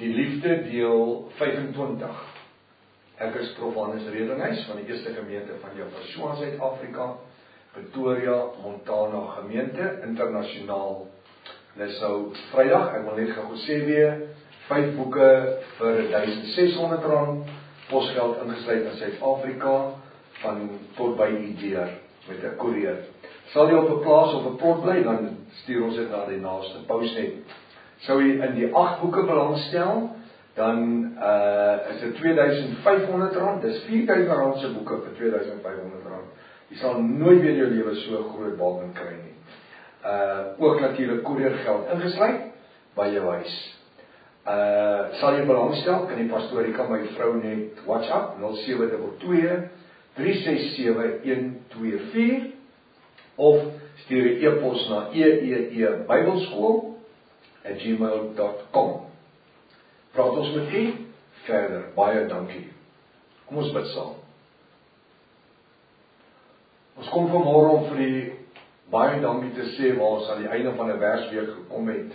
Die liefde deel 25. Ek is Prof. Hannes Redenhuis van die eerste gemeente van Jaffa, Suid-Afrika, Pretoria, Montana gemeente, internasionaal. Dit is nou Vrydag, ek wil net gou sê weer, 5 boeke vir R1.600, posgeld ingesluit in Suid-Afrika, van tot by u deur, met 'n koerier. Sal jy op 'n plaas of 'n plot bly, dan stuur ons dit na die naaste Postnet. Sou jy in die 8 boeke belangstel, dan is dit R2.500, dis R4.000 se boeke vir R2.500. Jy sal nooit weer jou lewe so groot bargain kry nie. Ook natuurlik koeriergeld ingesluit by jou huis. Sal jy belangstel, kan die pastorie kan my vrou net WhatsApp 0722 367 124 of stuur 'n e-pos na eebybelskool@gmail.com. Praat ons met u verder. Baie dankie. Kom ons bid saam. Ons kom vanmôre om vir u baie dankie te sê waar ons aan die einde van 'n Versweek gekom het.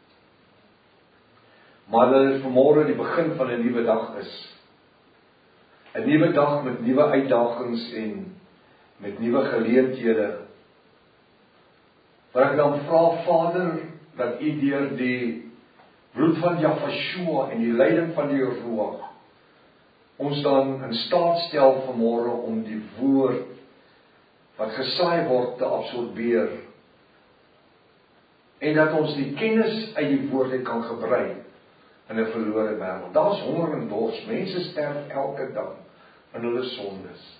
Maar dat dit vanmôre die begin van 'n nuwe dag is. 'n Nuwe dag met nuwe uitdagings en met nuwe geleenthede. Waar ek dan vra, Vader, dat u deur die bloed van Jaffa en die leiding van die Ruach ons dan in staat stel vanmôre om die woord wat gesaai word te absorbeer en dat ons die kennis uit die woord kan gebruik in 'n verlore wêreld. Daar's honger en dors, mense sterf elke dag in hulle sondes.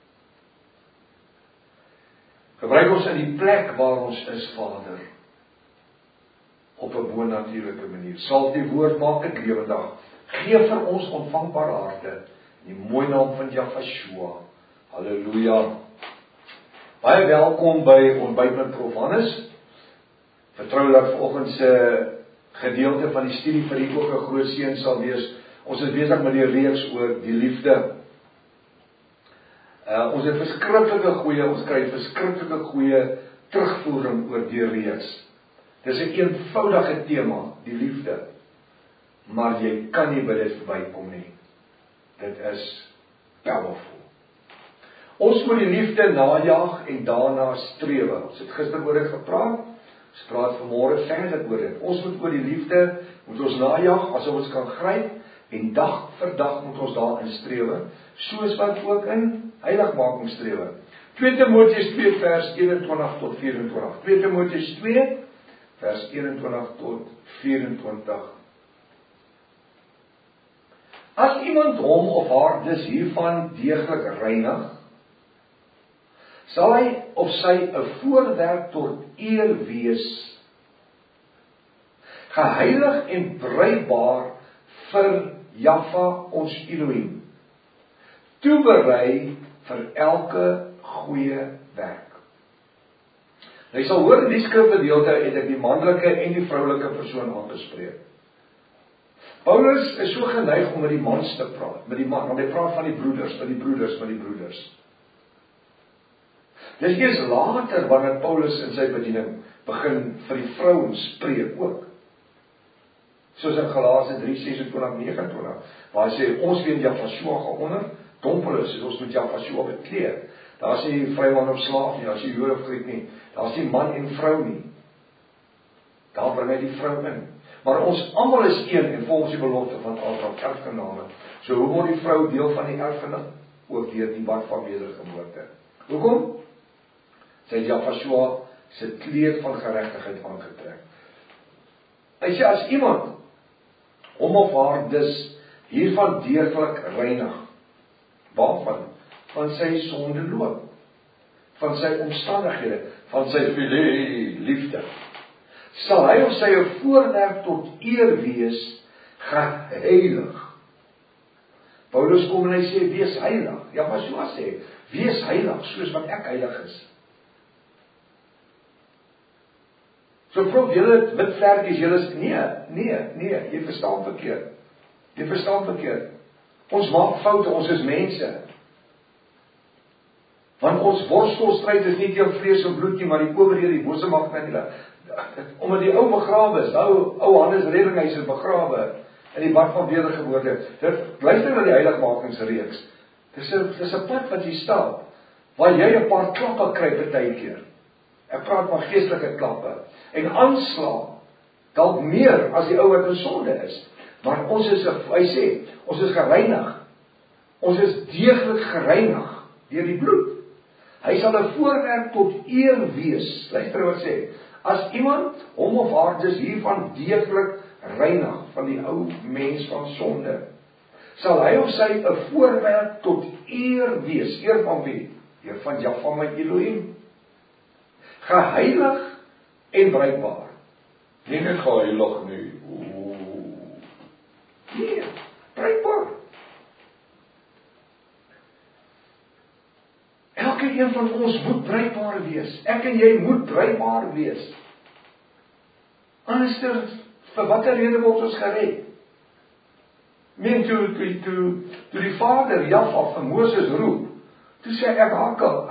Gebruik ons in die plek waar ons is, Vader, op 'n bonatuurlike manier. Sal die woord maak dit lewendig. Gee vir ons ontvangbare harte in die mooi naam van Jaffa. Halleluja. Baie welkom by Ontbyt met Prof. Hannes. Vertrou dat vanoggend se gedeelte van die studie vir u ook 'n groot seën sal wees. Ons is besig met die reeks oor die liefde. Ons het ons kry verskriklike goeie terugvoering oor die reeks. Dis 'n eenvoudige tema, die liefde. Maar jy kan nie by dit verbykom nie. Dit is powerful. Ons moet die liefde najag en daarna strewe. Ons het gister oor dit gepraat. Ons praat vanmôre verder oor dit. Ons moet oor die liefde, moet ons najag asof ons kan gryp, en dag vir dag moet ons daarin strewe, soos wat ook in heiligmaking strewe. 2 Timoteus 2 vers 21 tot 24. 2 Timoteus 2 vers 21 tot 24. As iemand hom of haar dus hiervan deeglik reinig, sal hy of sy 'n voorwerp tot eer wees, geheilig en bruikbaar vir Jaffa ons Elohim, toeberei vir elke goeie werk. Jy sal hoor in die skrifgedeelte het ek die manlike en die vroulike persoon aangespreek. Paulus is so geneig om met die mans te praat, met die man, want hy praat van die broeders, van die broeders. Dis eers later wanneer Paulus in sy bediening begin vir die vrouens preek ook. Soos in Galasië 3:26-29, waar hy sê, ons weet Jaffa geonder, dompel is, ons moet Jaffa bekleed. Daar is nie vryman of slaaf nie, daar is nie Jood of Griek nie, daar is nie man en vrou nie. Daar bring hy die vrou in. Maar ons almal is een en volgens die belofte van Abraham erfgename. So hoe word die vrou deel van die erfenis? Ook deur die bad van wedergeboorte. Hoekom? Sy Jaffa se kleed van geregtigheid aangetrek. Hy sê as iemand hom of haar dus hiervan deeglik reinig, waarvan? Van sy sondeloop, van sy omstandighede, van sy liefde, sal hy of sy 'n voorwerp tot eer wees, geheilig. Paulus kom en hy sê, wees heilig. Ja, maar so sê, wees heilig, soos wat ek heilig is. So prof, julle wit vlerkies, julle is, nee, jy verstaan verkeerd. Ons maak foute, ons is mense. Want ons worstelstryd is nie teen vlees en bloed nie, maar die owerhede, die bose mag van julle. Omdat die ou begrawe is, ou Hannes Redenhuis is begrawe, in die bad van wedergeboorte. Luister na die heiligmakingsreeks. Dis 'n pad wat jy stap, waar jy 'n paar klappe kry partykeer. Ek praat van geestelike klappe en aanslag, dalk meer as die ou wat in sonde is. Maar ons is, hy sê, ons is gereinig. Ons is deeglik gereinig deur die bloed. Hy sal 'n voorwerp tot eer wees. Luister wat sê, as iemand hom of haar dus hiervan deeglik reinig van die ou mens van sonde, sal hy of sy 'n voorwerp tot eer wees. Eer van wie? Eer van Jahwe my Elohim. Geheilig en bruikbaar. Nie net geheilig nie. Nee, bruikbaar. Elke een van ons moet bruikbaar wees. Ek en jy moet bruikbaar wees. Anders vir watter rede word ons gered? Toe die Vader Jahwe vir Moses roep, toe sê ek hakel,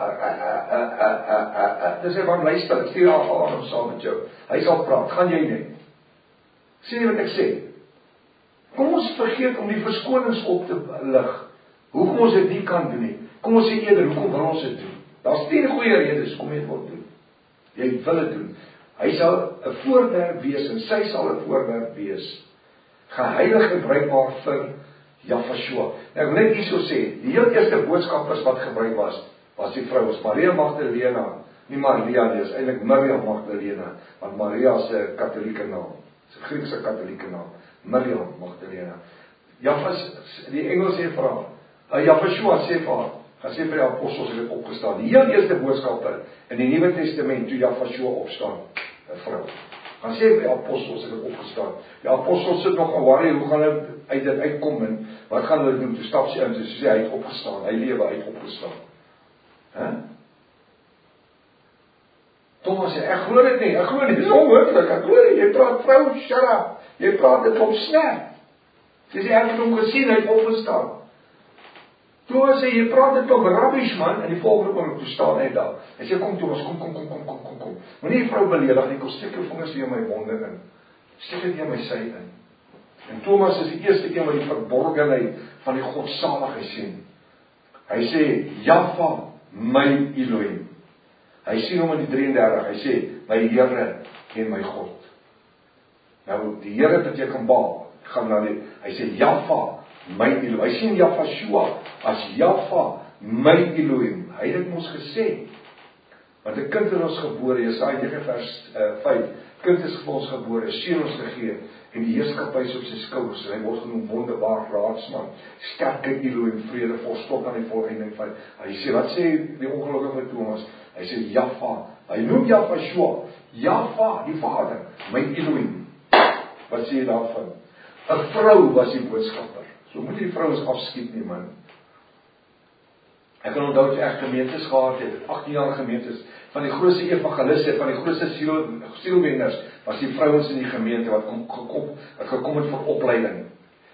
dis hy van luister, ek stuur Aaron saam met jou, hy sal praat, gaan jy nie? Sê wat ek sê. Kom ons vergeet om die verskonings op te lig, hoekom ons dit nie kan doen nie. Kom ons sê eerder, hoekom wil ons dit doen? Daar's 10 goeie redes, kom jy dit wil doen. Jy wil dit doen. Hy sal 'n voorwerp wees, en sy sal 'n voorwerp wees, geheilig en bruikbaar vir Jahwe. Ek wil net hierso sê, die heel eerste boodskappers wat gebruik was die vrouens, Maria Magdalena, nie Maria nie, is eintlik Miriam Magdalena, want Maria is 'n katholieke naam, is 'n Griekse katholieke naam, Miriam Magdalena. Die engel sê vir haar, Jahwe sê vir haar, gaan sê vir die apostels het opgestaan, die heel eerste boodskapper in die Nuwe Testament, toe Jahwe opstaan, 'n vrou. Gaan sê vir die apostels het opgestaan. Die apostels sit nog aan worry, hoe gaan hulle uit dit uitkom en wat gaan hulle doen? Toe stap sy in, toe sê hy het opgestaan, hy lewe, hy het opgestaan. Thomas sê, ek glo dit nie, dis onmoontlik, ek glo nie, jy praat vrou, shut up, jy praat dit op snap. Sy sê, ek het hom gesien, hy het opgestaan. Thomas sê, jy praat dit op rubbish man, en die volgende kom toe staan hy daar. Hy sê, kom Thomas, kom. Moenie die vrou beledig nie, kom steek jou vingers hier in my wonde in. Steek dit hier in my sy in. En Thomas is die eerste een wat die verborgenheid van die godsaligheid sien. Hy sê, Jahwe, my Elohim. Hy sien hom in die 33, hy sê, my Here en my God. Nou, die Here beteken baal, hy sê, Jahwe, my Elohim. Hy sien Jahwe as Jahwe, my Elohim. Hy het dit ons gesê. Want 'n kind in ons gebore, Jesaja 9 vers 5, kind is vir ons gebore, seun ons gegee, en die heerskappy is op sy skouers, en hy word genoem wonderbaar, raadsman, sterke Elohim, vrede, volstok aan die volleinding van. Hy sê, wat sê die ongelukkige Thomas? Hy sê, Jahwe, hy noem Jahwe, Jahwe, die Vader, my Elohim. Wat sê jy daarvan? 'n vrou was die boodskapper. So moet die vrouens afskiet nie, man. Ek kan onthou dat ek gemeentes gehad het, 18 jaar gemeentes, van die grootste evangeliste, van die grootste sielwenners, was die vrouens in die gemeente, wat gekom het vir opleiding.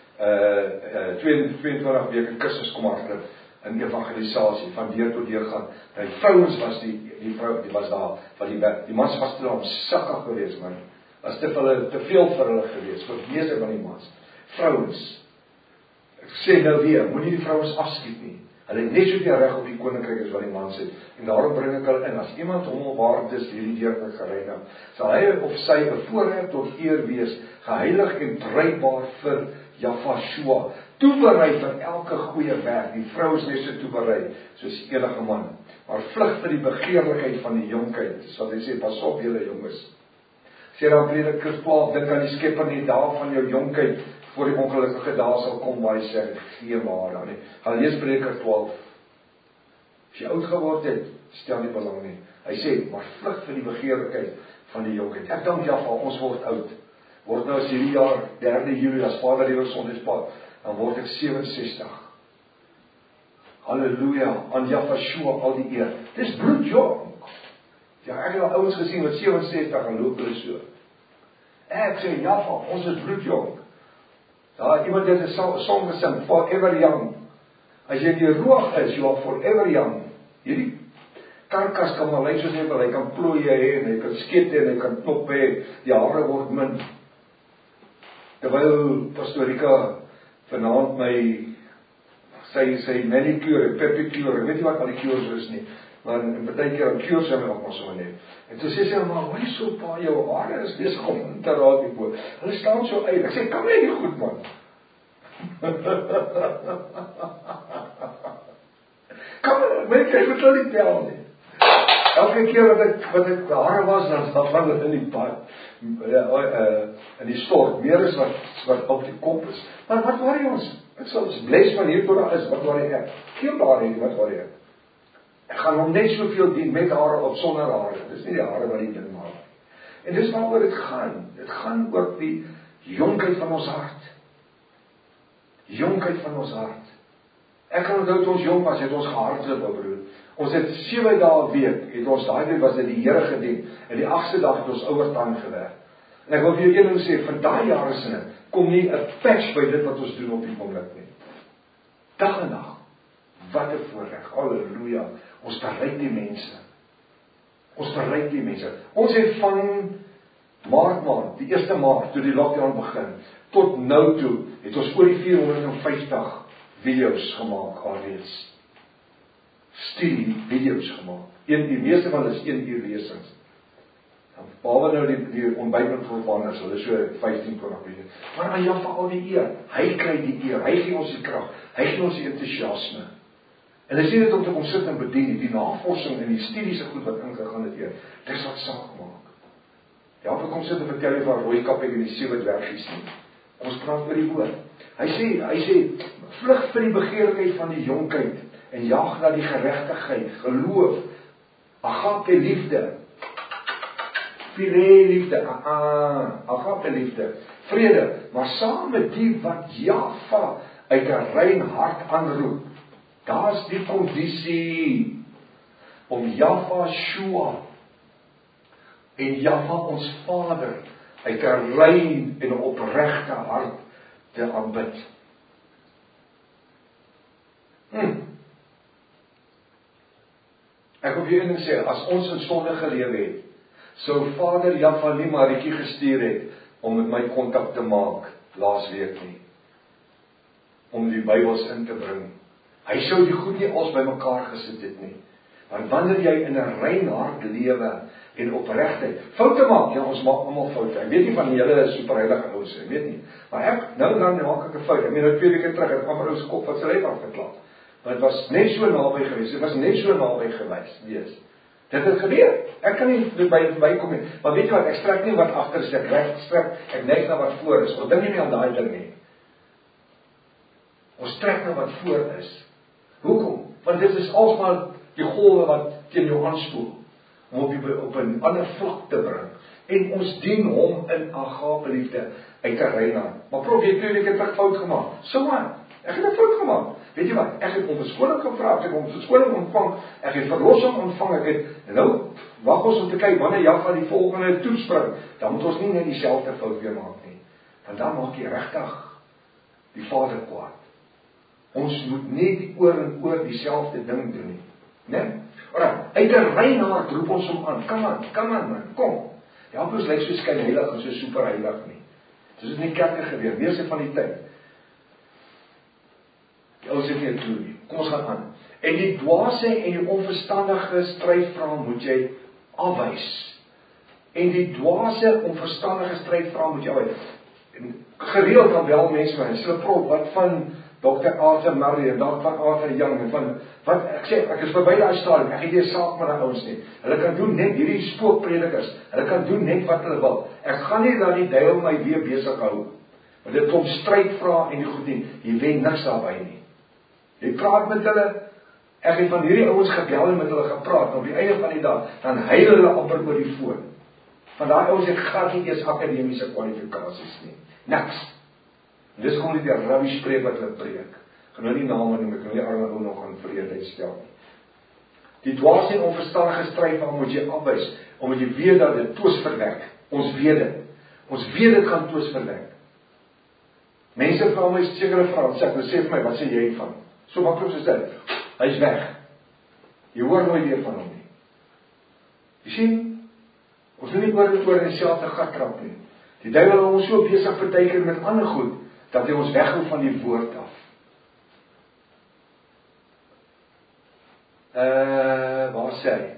22 weke kursus kom hardloop, in evangelisasie, van deur tot deur gaan. Die vrouens was die vrou, die was daar, die mans was toe om sakkig geweest, man. Was te veel vir hulle geweest, vir meeste van die mans. Vrouens, ek sê nou weer, moenie die vrouens afskiet nie. Hulle het net soveel reg op die koninkryk as wat die mans het. En daarom bring ek hulle in. As iemand hom of haar dus hierdie deurlik gereinig, sal hy of sy 'n voorwerp tot eer wees, geheilig en bruikbaar vir Jahwe, toeberei vir elke goeie werk. Die vrou is net so toeberei soos enige man. Maar vlug vir die begeerlikheid van die jonkheid. Sal hy sê, pas op julle jonges. Sê dan Prediker 12, dink aan die Skepper nie dae van jou jonkheid, voor die ongelukkige dae sal kom, waar hy sê, gee maar dan nie. Gaan lees Prediker 12. As jy oud geword het, stel nie belang nie. Hy sê, maar vlug vir die begeerlikheid van die jonkheid. Ek dank Jahwe, ons word oud. Word nou as hierdie jaar, 3 Julie, as Vader die Sondagspad, dan word ek 67. Halleluja, aan Jahwe al die eer. Dis bloedjong. Ja, ek het al ouens gesien wat 67 en loop hulle so. Ek sê, Jahwe, ons is bloedjong. Daar iemand het 'n song gesing, Forever Young. As jy die roog is, you are forever young. Hierdie karkas kan maar lyk soos jy wil, hy kan plooie hê, en hy kan skete, en hy kan top hê, die hare word min. terwyl Pastorika vanaand my sy manicure, pedicure, weet jy wat al die cures is nie, maar in baie keer aan cures en ook maar so net. En toe sê sy, maar hoe is so pa, jou hare is besig om te raak hierbo. Hulle staan so uit. Ek sê, kan jy nie goed man? Kan jy kyk wat hulle nie tel nie. Elke keer wat ek hare was, dan van hulle in die pad, in die stort, meer is wat op die kop is. Maar wat worry ons? Ek sal bless van hier tot daar is, wat worry ek? Geen daar nie, wat worry ek? Ek gaan hom net soveel dien met hare op sonder hare. Dis nie die hare wat die ding maak. En dis waaroor dit gaan. Dit gaan oor die jonkheid van ons hart. Jonkheid van ons hart. Ek kan onthou toe ons jong was, het ons gehardloop, broer. Ons het 7 dae 'n week, het ons daai week was dit die Here gedien. En die 8ste dag het ons overtime gewerk. En ek wil vir jou een ding sê, vir daai jare sinne, kom nie 'n patch by dit wat ons doen op die oomblik nie. Dag en nag. Wat 'n voorreg. Halleluja. Ons bereik die mense. Ons bereik die mense. Ons het van Maart maand, die 1 Maart, toe die lockdown begin, tot nou toe, het ons oor die 450 video's gemaak alreeds. Studie video's gemaak. Die meeste van hulle is 1 uur lesings. Behalwe nou die ontbytpunt vir wanders, hulle so 15-20 video's. Maar aan jou vir al die eer. Hy kry die eer. Hy gee ons die krag. Hy gee ons die entoesiasme. En as jy dit om te kom sit en bedien, die navorsing en die studies goed wat ingegaan het hier, dis wat saak maak. Ja, ek kom sit en vertel jy van Rooikap en die 7 dwergies nie. Ons praat oor die woord. Hy sê, vlug vir die begeerlikheid van die jonkheid en jaag na die geregtigheid, geloof, agape liefde, philia liefde, agape liefde, vrede, maar saam met die wat Java uit 'n rein hart aanroep. Daar's die kondisie om Java Shua en Java ons Vader uit 'n rein en opregte hart te aanbid. Ek wil vir julle sê, as ons in sonde geleef het, sou Vader Java nie Marietjie gestuur het om met my kontak te maak laasweek nie, om die Bybels in te bring. Hy sou die goed nie als by mekaar gesit het nie. Want wanneer jy in 'n rein hart lewe en opregtheid, foute maak, ja, ons maak almal foute. Ek weet nie van julle superheilige ouens, ek weet nie. Maar ek, nou dan maak ek 'n fout. Ek meen, nou 2 weke terug, ek kwam ou se kop wat sy lyf afgeklap. Want dit was net so naby gewees, dit was net so naby gewees, wees. Dit het gebeur. Ek kan nie by kom nie. Maar weet jy wat, ek strek nie wat agter is, ek reg strek, ek neig na wat voor is. Ons dink nie aan daai ding nie. Ons trek na wat voor is. Hoekom? Want dit is alsmaar die golwe wat teen jou aanspoel, om op 'n ander vlak te bring. En ons dien hom in agape liefde uit 'n rein hart. Maar prof, jy het 'n fout gemaak. So wat? Ek het 'n fout gemaak. Weet jy wat? Ek het om verskoning gevra, ek het om verskoning ontvang, ek het verlossing ontvang, ek het, en nou wag ons om te kyk wanneer Java die volgende toespring, dan moet ons nie net dieselfde fout weer maak nie. Want dan maak jy regtig die Vader kwaad. Ons moet nie oor en oor dieselfde ding doen nie. Né? Alraai, uit 'n rein hart roep ons hom aan. Kom aan man, kom. Ja, ons lyk so skynheilig en so superheilig nie. Dis in die kerke gebeur, meeste van die tyd. Die ouens het nie 'n klou nie. Kom ons gaan aan. En die dwaase en die onverstandige strydvrae moet jy afwys. En die dwaase onverstandige strydvrae moet jy afwys. En gereeld dan wel mense my, hulle prof, wat van Dr. Arthur Murray en Dr. Arthur Young en van, wat, ek sê, ek is verby daai stadium, ek het nie saak met die ouens nie. Hulle kan doen net hierdie spookpredikers, hulle kan doen net wat hulle wil. Ek gaan nie dat die duiwel my weer besig hou, want dit kom strydvrae en die goed nie, jy wen niks daarby nie. Jy praat met hulle, ek het van hierdie ouens gebel en met hulle gepraat, en op die einde van die dag, dan huil hulle amper oor die foon. Van daai ouens het glad nie eers akademiese kwalifikasies nie, niks. Dis kom nie die rubbish spreek wat hulle preek. Ek gaan nou nie name noem, ek kan nie arme ou nog aan vreedheid stel nie. Die dwaas en onverstandige strydvrae moet jy afwys, omdat jy weet dat dit twis verwek. Ons weet dit. Ons weet dit gaan twis verwek. Mense vra my sekere vrae, sê vir my, wat sê jy van? So maklik soos dit. Hy's weg. Jy hoor nooit weer van hom nie. Jy sien, ons moet nie oor en oor in dieselfde gat trap nie. Die duiwel hou ons so besig partykeer met ander goed, dat hy ons weghou van die woord af. Waar sê hy?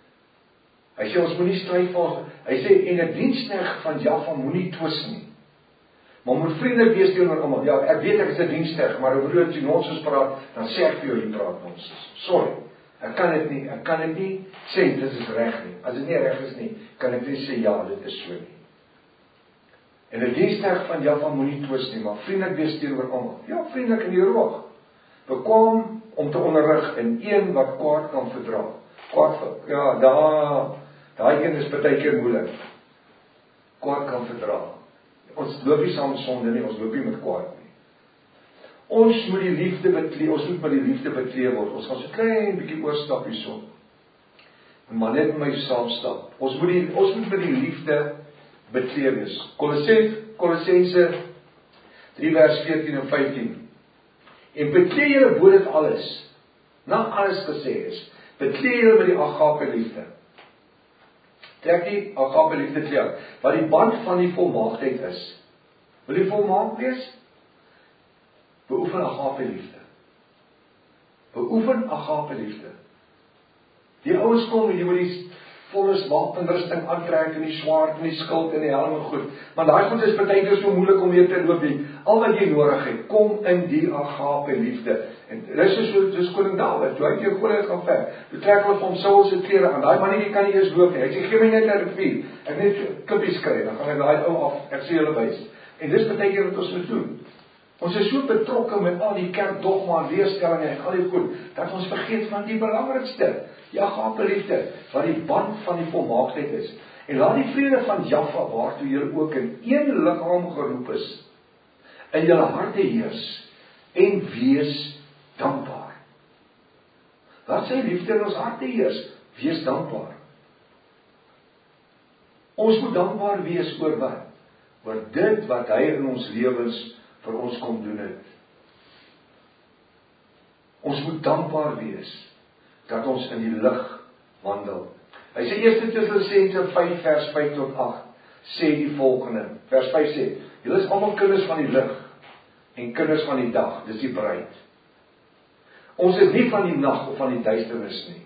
Hy sê ons moet nie stryd volg. Hy sê, en 'n diensknegt van Jahwe moenie twis nie. Maar moet vriendelik wees teenoor almal. Ja, ek weet ek is 'n diensknegt, maar as jy nonsens praat, dan sê ek vir jou, jy praat nonsens. Sorry, ek kan dit nie sê, dit is reg nie. As dit nie reg is nie, kan ek nie sê, ja, dit is so nie. En 'n diensknegt van Jahwe moenie twis nie, maar vriendelik wees teenoor almal. Ja, vriendelik in die roog. Bekwam om te onderrig en een wat kwaad kan verdra. Ja, daai een is partykeer moeilik. Kwaad kan verdra. Ons loop nie saam met sonde nie, ons loop nie met kwaad nie. Ons moet die liefde beklee, ons moet met die liefde beklee word. Ons gaan so klein bietjie oorstap hierso. Maar net met my saamstap. Ons moet met die liefde beklee wees. Kolossense 3 vers 14 en 15. En beklee julle bo dit alles, na alles gesê is, beklee julle met die agape liefde. Trek die agape liefde kleur, wat die band van die volmaaktheid is. Wil jy volmaak wees? Beoefen agape liefde. Beoefen agape liefde. Die ouens kom en jy moet die volle wapenrusting aantrek en die swaard en die skild en die helm en goed. Maar daai goed is partykeer so moeilik om weer te loop nie. Al wat jy nodig het, kom in die agape liefde. En dit is koning Dawid, toe hy die Goliat gaan veg. Toe trek hulle vir hom Saul se klere aan. Daai mannetjie kan nie eers loop nie. Hy sê gee my net 'n rivier. Ek net klippies kry, dan gaan ek daai ou af. Ek sê julle wys. En dis partykeer wat ons moet doen. Ons is so betrokke met al die kerkdogma en leerstellings en al die goed, dat ons vergeet van die belangrikste, die agape liefde, wat die band van die volmaaktheid is. En laat die vrede van Jahwe, waartoe julle ook in een liggaam geroep is, in julle harte heers, en wees dankbaar. Laat sy liefde in ons harte heers, wees dankbaar. Ons moet dankbaar wees oor wat? Oor dit wat hy in ons lewens vir ons kom doen het. Ons moet dankbaar wees dat ons in die lig wandel. Hy sê 1 Tessalonisense 5 vers 5 tot 8 sê die volgende. Vers 5 sê: julle is almal kinders van die lig en kinders van die dag, dis die bruid. Ons is nie van die nag of van die duisternis nie.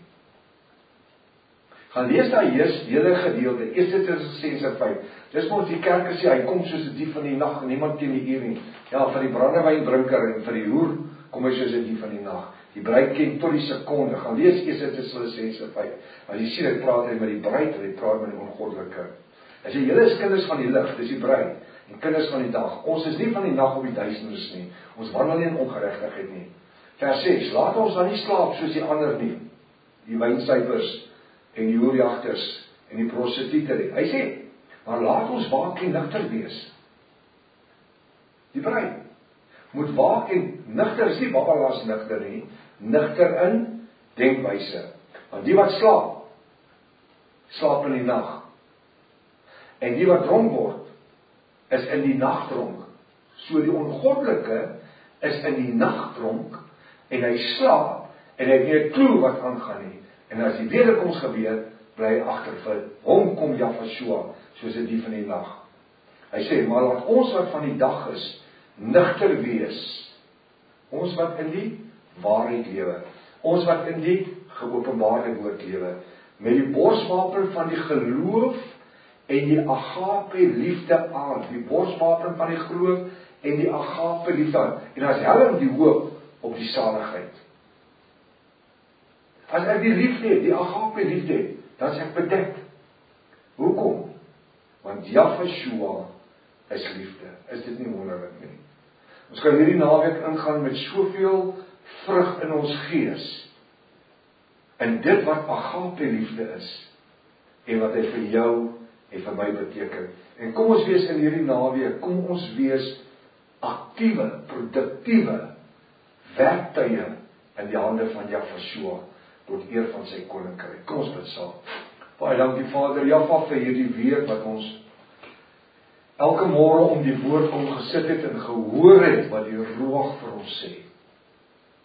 Gaan lees daai hele gedeelte, 1 Tessalonisense 5. Dis maar die kerk sê hy kom soos 'n dief van die nag, niemand ken die uur nie. Ja, vir die brandewynbrinker en vir die hoer kom hy soos 'n dief van die nag. Die bruid ken tot die sekonde. Gaan lees 1 Tessalonisense 5. As jy sien hy praat hy met die bruid en hy praat met die ongoddelike. Hy sê julle is kinders van die lig, dis die bruid, en kinders van die dag. Ons is nie van die nag of die duisternis nie. Ons wandel nie in ongeregtigheid nie. Vers 6. Laat ons dan nie slaap soos die ander nie. Die wynsuipers en die hoerjagters en die prostituie nie. Hy sê, maar laat ons waak en nugter wees. Die bruid moet waak en nugter, is nie babalaas nugter nie, nugter in denkwyse. Want die wat slaap, slaap in die nag. En die wat dronk word, is in die nag dronk. So die ongoddelike is in die nag dronk, en hy slaap, en hy het nie 'n klou wat aangaan nie. En as die wederkoms gebeur, bly hy agter, vir hom kom Jahwe soos 'n dief in die nag. Hy sê, maar laat ons wat van die dag is, nugter wees. Ons wat in die waarheid lewe. Ons wat in die geopenbaarde woord lewe. Met die borswapen van die geloof en die agape liefde aan. Die borswapen van die geloof en die agape liefde aan. En as helm die hoop op die saligheid. As ek die liefde, die agape liefde, dan is ek bedek. Hoekom? Want Jahwe is liefde. Is dit nie wonderlik nie? Ons kan hierdie naweek ingaan met soveel vrug in ons gees. En dit wat agape liefde is. En wat hy vir jou en vir my beteken. En kom ons wees in hierdie naweek, kom ons wees aktiewe, produktiewe werktuie in die hande van Jahwe tot eer van sy koninkryk. Kom ons bid saam. Baie dankie Vader, Jahwe vir hierdie week wat ons elke môre om die woord kom gesit het en gehoor het wat die Ruach vir ons sê.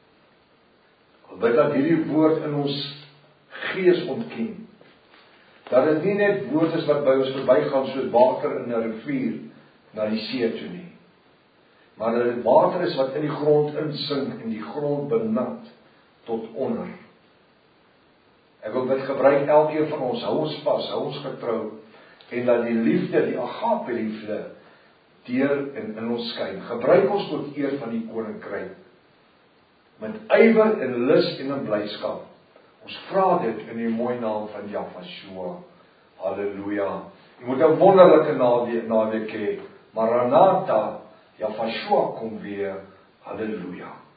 Ek bid dat hierdie woord in ons gees ontkiem. Dat dit nie net woord is wat by ons verbygaan soos water in 'n rivier na die see toe nie. Maar dat dit water is wat in die grond insink en die grond benat tot onder. Ek wil dit gebruik, elkeen van ons, hou ons vas, hou ons getrou, en dat die liefde, die agape liefde, deur en in ons skyn. Gebruik ons tot eer van die koninkryk. Met ywer en lus en in blydskap. Ons vra dit in die mooi naam van Jahweh. Halleluja. Jy moet 'n wonderlike naweek hê. Maranatha, Jahweh kom weer. Halleluja.